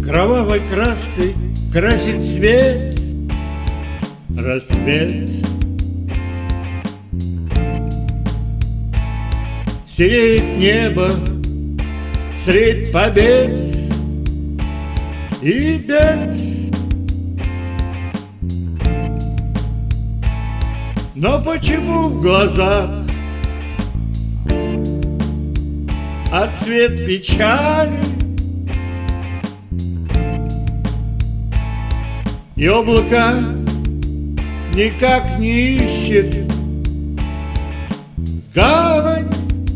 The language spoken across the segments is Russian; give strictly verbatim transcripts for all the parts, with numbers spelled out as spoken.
Кровавой краской красит свет рассвет. Сереет небо средь побед и бед. Но почему в глазах отсвет печали? И облака никак не ищет гавань.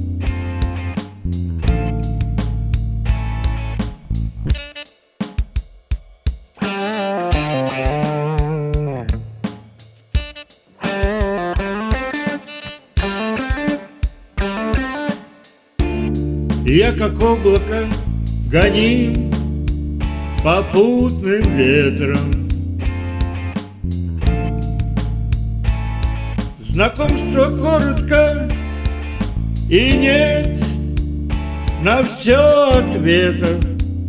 Я, как облако, гоним попутным ветром. Знакомство коротко, и нет на все ответов.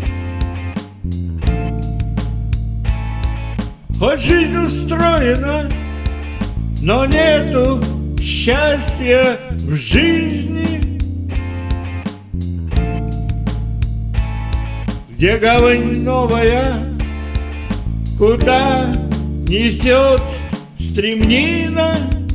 Хоть жизнь устроена, но нету счастья в жизни. Где гавань новая, куда несет стремнина?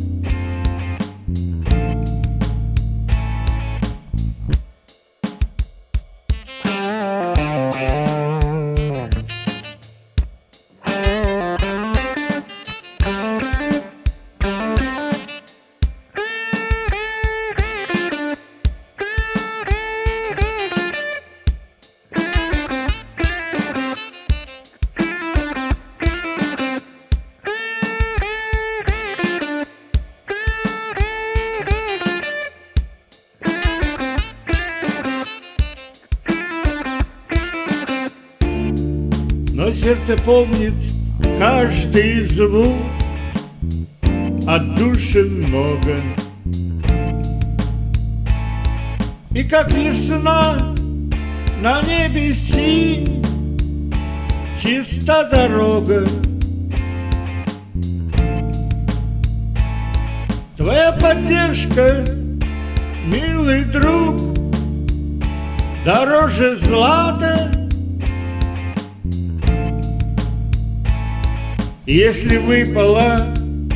Но сердце помнит каждый звук, отдушин много. И как весна на небе синь, чиста дорога. Твоя поддержка, милый друг, дороже злата. Если выпало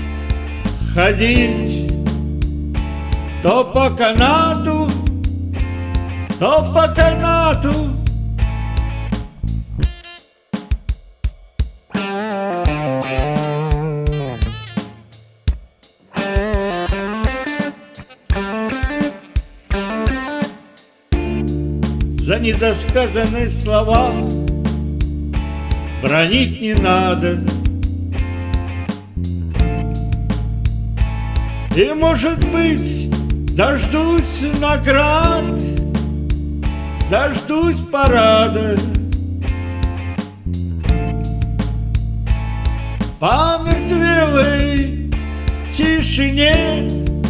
ходить, то по канату, то по канату. За недосказанные слова бранить не надо. И, может быть, дождусь наград, дождусь парада. По мертвелой тишине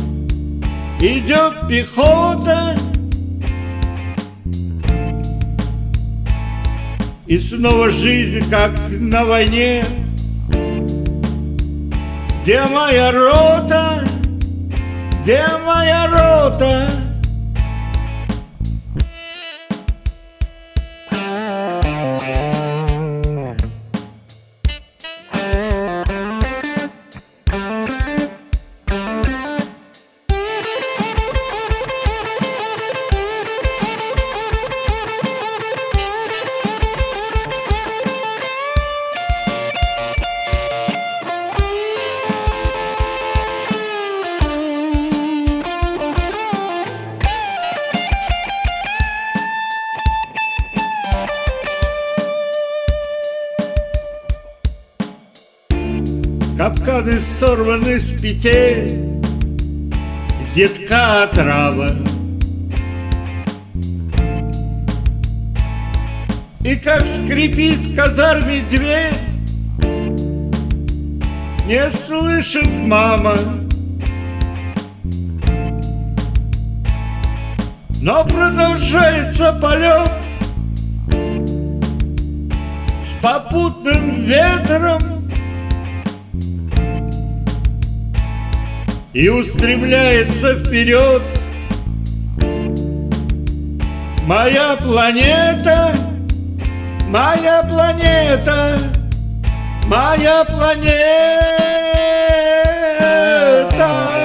идет пехота. И снова жизнь, как на войне. Где моя рота? Где моя рота? Капканы сорваны с петель, едка отрава. И как скрипит в казарме дверь, не слышит мама. Но продолжается полет попутным ветром и устремляется вперед. Моя планета, моя планета, моя планета.